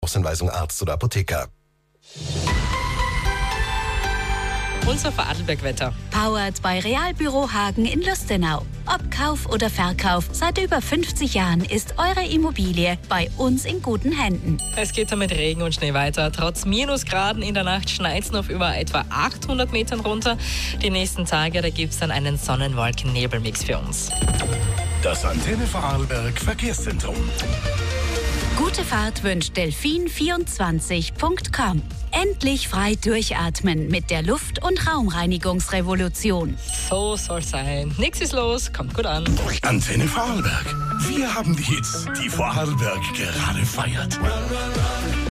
Hinweisung Arzt oder Apotheker. Unser Vorarlberg-Wetter. Powered bei Realbüro Hagen in Lustenau. Ob Kauf oder Verkauf, seit über 50 Jahren ist eure Immobilie bei uns in guten Händen. Es geht dann mit Regen und Schnee weiter. Trotz Minusgraden in der Nacht schneit es noch über etwa 800 Metern runter. Die nächsten Tage, da gibt es dann einen Sonnenwolken-Nebelmix für uns. Das Antenne Vorarlberg Verkehrszentrum. Gute Fahrt wünscht Delfin24.com. Endlich frei durchatmen mit der Luft- und Raumreinigungsrevolution. So soll sein. Nix ist los, kommt gut an. Antenne Vorarlberg. Wir haben die Hits, die Vorarlberg gerade feiert.